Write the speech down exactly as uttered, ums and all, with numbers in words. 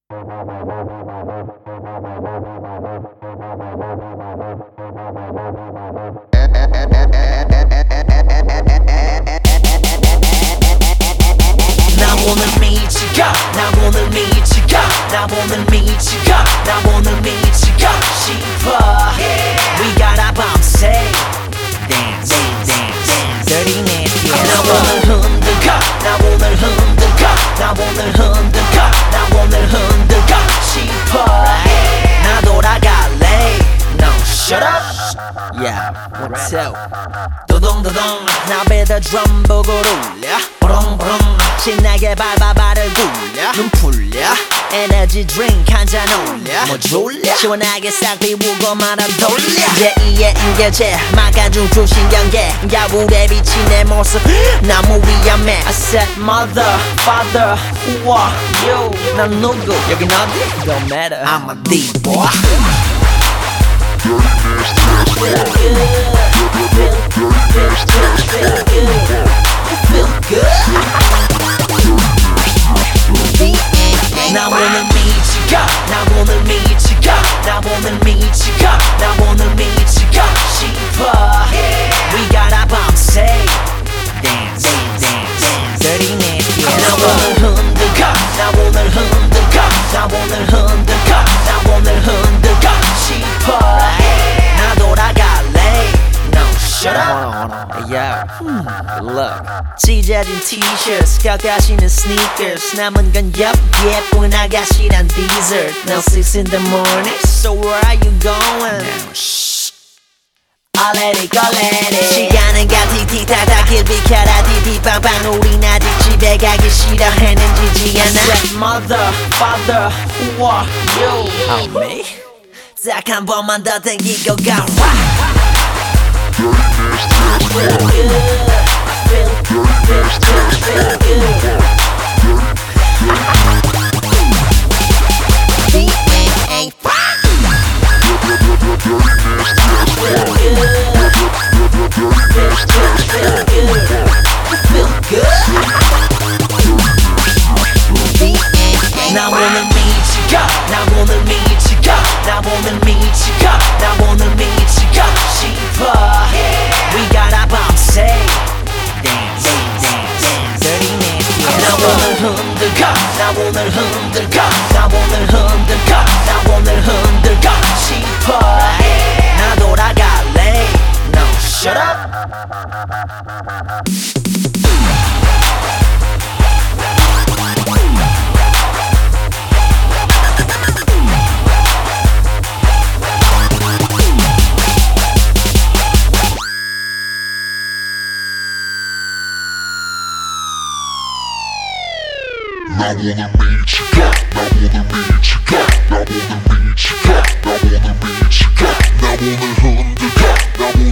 오늘 미치가 나 오늘 미치가 나 오늘 미치가 나 오늘 미치가 싶어 We gotta 밤새 Dance, dance, dance Dirty nasty 나 오늘 흔들까 나 오늘 흔들까 나 오늘 흔들까 나 오늘 흔들까 싶어 나 돌아갈래 No, shut up Yeah, what's up 도동도동 나 배다 드럼 보고 울려 부릉부릉 신나게 밟아 발을 굴려 눈 풀려 에너지 드링크 한잔 올려 뭐 졸려 시원하게 싹 비우고 말아 돌려 제이의 인계제 막아준 주신경계 야울에 비친 내 모습 너무 위험해 I said mother, father, who are you 난 누구 여긴 어디? Don't matter I'm a D-boy Feel good Feel good Feel good 나 오늘 미치가 나 오늘 미치가 나 오늘 미치가 나 오늘 미치가 싶어 We gotta 밤새 Dance, dance, dance Dirty nasty 나 오늘 흔들까 나 오늘 흔들까 나 오늘 흔들까 나 오늘 흔들까 싶어 나 돌아갈래 No, shut up Yeah, hmm, good luck 찢어진 t-shirts 깎아지는 sneakers 남은 건 옆 예쁜 아가씨란 dessert Now six in the morning So where are you going? Now shh I let it go let it 시간은 가 티티타타 길 비켜라 디디빵빵 우린 아직 집에 가기 싫어했는지 않아 Said mother, father, who are you? Oh me? 딱 한 번만 더 땡기고 가 Feel good, feel, feel, feel, feel good. D N A Feel good, feel, feel good. D N A 나 오늘 미치가 나 오늘 미치가 나 오늘 미치가 나 오늘 미치가 싶어 We gotta 밤새 Dance, dance, dance Dirty nasty 나 오늘 흔들까 나 오늘 흔들까 나 오늘 흔들까 나 오늘 흔들까 싶어 나 돌아갈래 No, shut up 나 오늘 미치가 나 오늘 미치가 나 오늘 미치가 나 오늘 미치가 나 오늘 흔들까 나 오늘